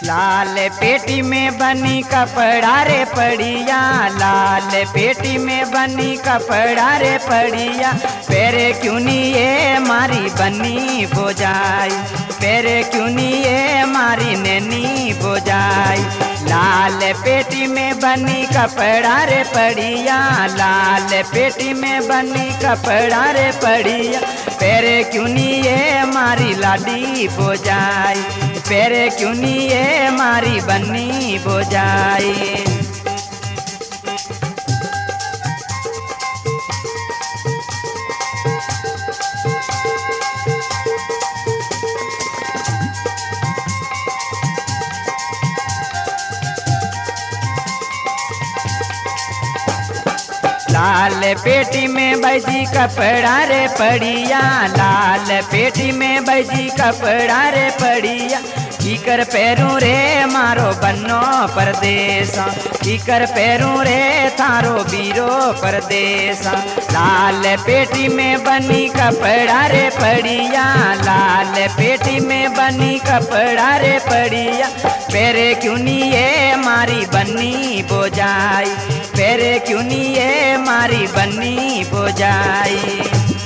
लाल पेटी में बनी कपड़ा रे पड़िया, लाल पेटी में बनी कपड़ा रे पड़िया। पेरे क्यों नहीं ये मारी बनी बोझाई, पेरे क्यों नहीं ये मारी नैनी बोझाई। लाल पेटी में बनी कपड़ा रे पड़िया, लाल पेटी में बनी कपड़ा रे पड़िया। पेरे क्यों नहीं ये मारी लाडी बोझाई, पेरे क्यों नहीं ये मारी बनी बोझाई। लाल पेटी में बैजी कपड़ा रे पड़िया, लाल पेटी में बैजी कपड़ा रे पड़िया। कीकर पैरूं रे मारो बन्नो परदेसा, कीकर पैरूं रे थारो बीरो परदेसा। लाल पेटी में बनी कपड़ा रे पड़िया, लाल पेटी में बनी कपड़ा रे पड़िया। पेरे क्यों नहीं ये मारी बनी बोझाई, पेरे क्यों नहीं ये मारी बनी बोझाई।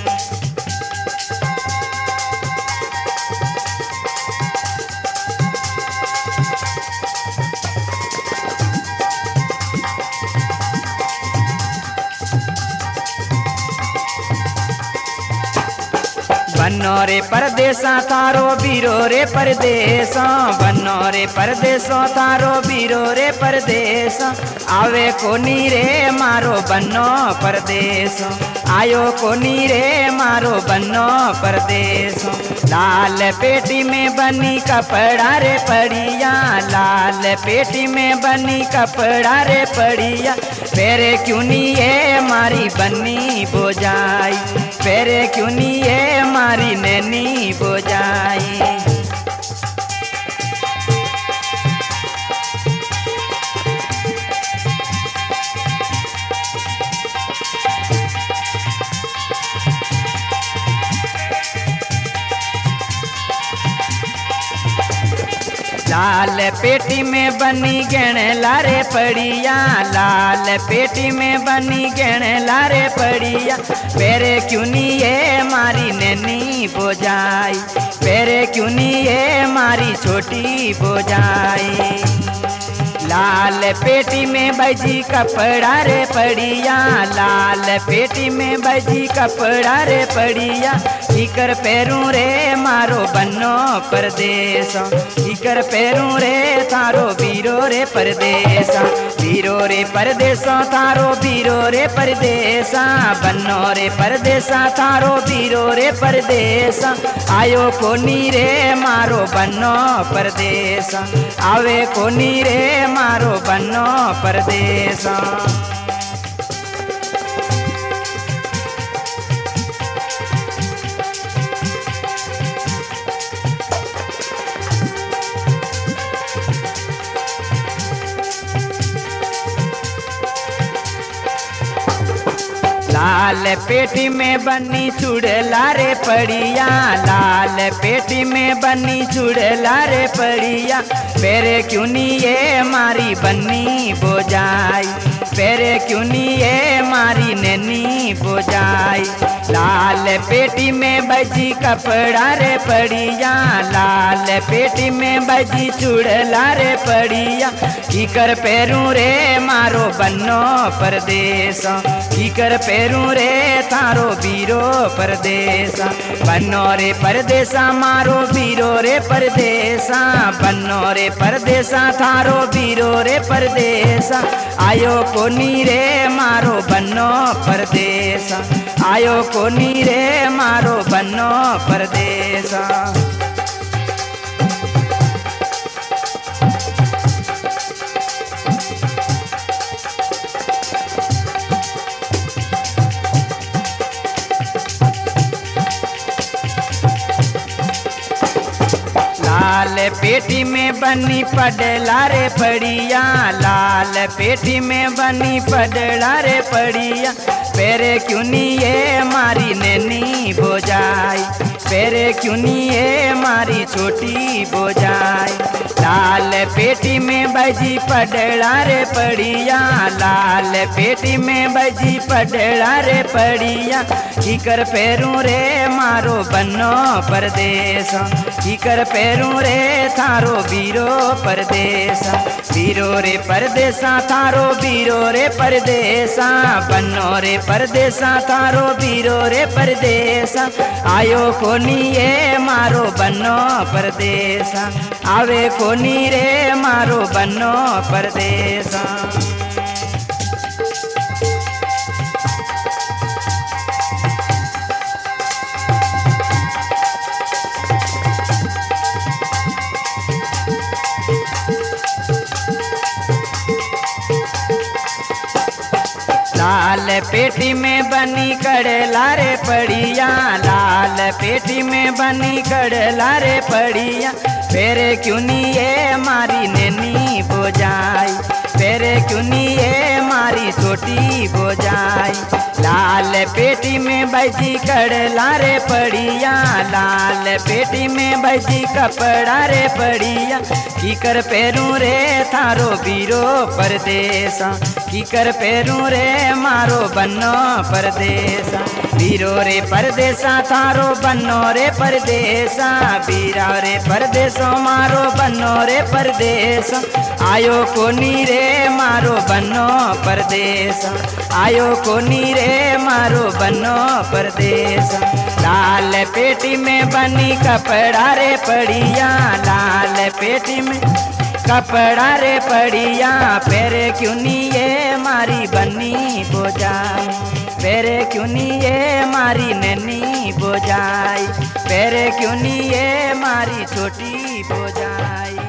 बन्नो रे परदेसा थारो बीरो रे परदेसा, बन्नो रे परदेसो थारो बीरो रे परदेसा। आवे कोनी रे मारो बन्नो परदेसो, आयो कोनी रे मारो बन्नो परदेसो। लाल पेटी में बनी कपड़ा रे पड़िया, लाल पेटी में बनी कपड़ा रे पड़िया। पेरे क्यों नहीं ये मारी बनी बोझाई, पेरे क्यों नहीं ये मारी नैनी बोझाई। लाल पेटी में बनी गहना रे पड़िया, लाल पेटी में बनी गहना रे पड़िया। पेरे क्यों नहीं ये मारी नैनी बोझाई, पेरे क्यों नहीं ये मारी छोटी बोझाई। लाल पेटी में बजी कपड़ा रे पड़िया, लाल पेटी में बजी कपड़ा रे पड़िया। कीकर पैरूं रे मारो बन्नो परदेसा, कीकर पैरूं रे थारो बीरो रे परदेसा। बीरो रे परदेसा थारो बीरो रे परदेसा, बन्नो रे परदेसा थारो बीरो रे परदेसा। आयो कोनी रे मारो बन्नो परदेसा, आवे कोनी रे मारो बन्नो परदेसा। लाल पेटी में बनी चुड़ला रे पड़िया, लाल पेटी में बनी चुड़ला रे पड़िया। पेरे क्यों नहीं ये मारी बनी बोझाई, पेरे क्यों नहीं ये मारी नैनी बोझाई। लाल पेटी में बजी कपड़ा रे पड़िया, लाल पेटी में बजी चुड़ला रे पड़िया। कीकर पैरूं रे मारो बन्नो परदेसा, कीकर पैरूं रे थारो बीरो परदेसा। बन्नो रे परदेसा मारो बीरो रे परदेसा, बन्नो रे परदेसा थारो बीरो रे परदेसा। आयो कोनी रे मारो बन्नो परदेसा, आयो कोनी रे मारो बन्नो परदेसा। लाल पेटी में बनी पडला रे पड़िया, लाल पेटी में बनी पडला रे पड़िया। पेरे क्यों नहीं ये मारी नैनी बोझाई, पेरे क्यों नहीं ये मारी छोटी बोझाई। लाल पेटी में बजी पडड़ा रे पड़िया, लाल पेटी में बजी पडड़ा रे पड़िया। कीकर पैरूं रे मारो बन्नो परदेसा, कीकर पैरूं रे थारो बीरो परदेसा। बीरो रे परदेसा थारो बीरो रे परदेसा, बन्नो रे परदेसा थारो बीरो रे परदेसा। आयो कोनी ये मारो बन्नो परदेसा, आवे कोनी रे मारो बन्नो परदेसा। लाल पेटी में बनी कड़ला रे पड़िया, लाल पेटी में बनी कड़ला रे पड़िया। फेरे क्यों नहीं ये मारी नैनी बोझाई, फेरे क्यों नहीं ये मारी छोटी बोझाई। लाल पेटी में बजी कड़ला रे पड़िया, लाल पेटी में बजी कपड़ा रे पड़िया। कीकर पैरूं रे थारो बीरो परदेसा, कीकर पैरूं रे मारो बन्नो परदेसा। बीरो रे परदेसा थारो बन्नो रे परदेसा, बीरा रे परदेसो मारो बन्नो रे परदेसा। आयो कोनी रे मारो बन्नो परदेसा, आयो कोनी रे मारो बन्नो परदेसा। लाल पेटी में बनी कपड़ा रे पड़िया, लाल पेटी में कपड़ा रे पड़िया। फेरे क्यों नहीं ये मारी बन्नी बोझाई, फेरे क्यों नहीं ये मारी नैनी बोझाई, फेरे क्यों नहीं ये मारी छोटी बोझाई।